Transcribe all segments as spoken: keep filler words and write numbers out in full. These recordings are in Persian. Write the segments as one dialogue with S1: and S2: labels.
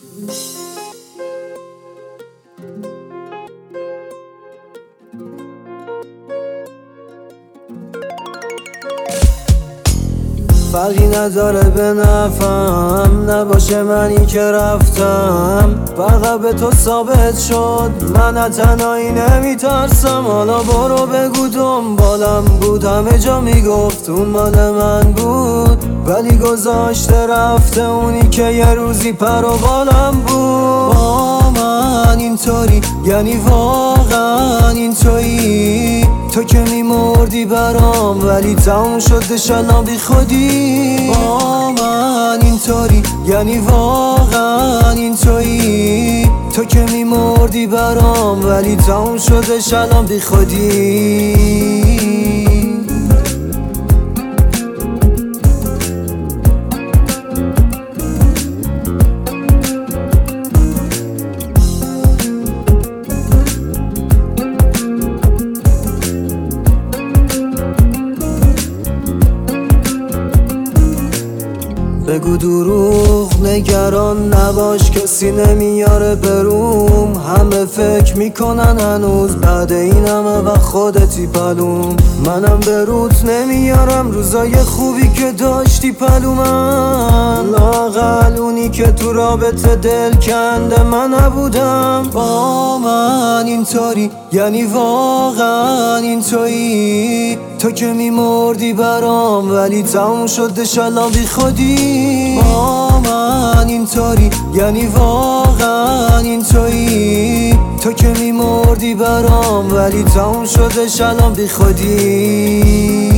S1: فرقی نداره به نفهم نباشه منی که رفتم، فقط به تو ثابت شد من تنهایی نمیترسم. حالا برو بگو دنبالم بود، همه جا میگفت اون مال من بود، ولی گذاشته رفته اونی که یه روزی پر و بالم بود. با من اینطوری یعنی واقعا اینطوری، تو که میمردی برام ولی تموم شده شلام بی خودی. با من اینطوری یعنی واقعا اینطوری، تو که میمردی برام ولی تموم شده شلام بی خودی. بگو دروغ نگران نباش، کسی نمیاره بروم، همه فکر میکنن هنوز بعد این همه و خودتی پلوم. منم به روت نمیارم روزای خوبی که داشتی پلومن، لااقل اونی که تو رابطه دل کنده من نبودم. با من اینطوری یعنی واقعا اینطوری، تو که میمردی برام ولی تموم شده شلام بی خودی. با من اینطوری یعنی واقعا اینطوری، تو که میمردی برام ولی تموم شده شلام بی خودی.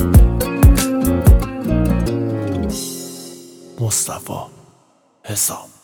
S2: مصطفی حسام.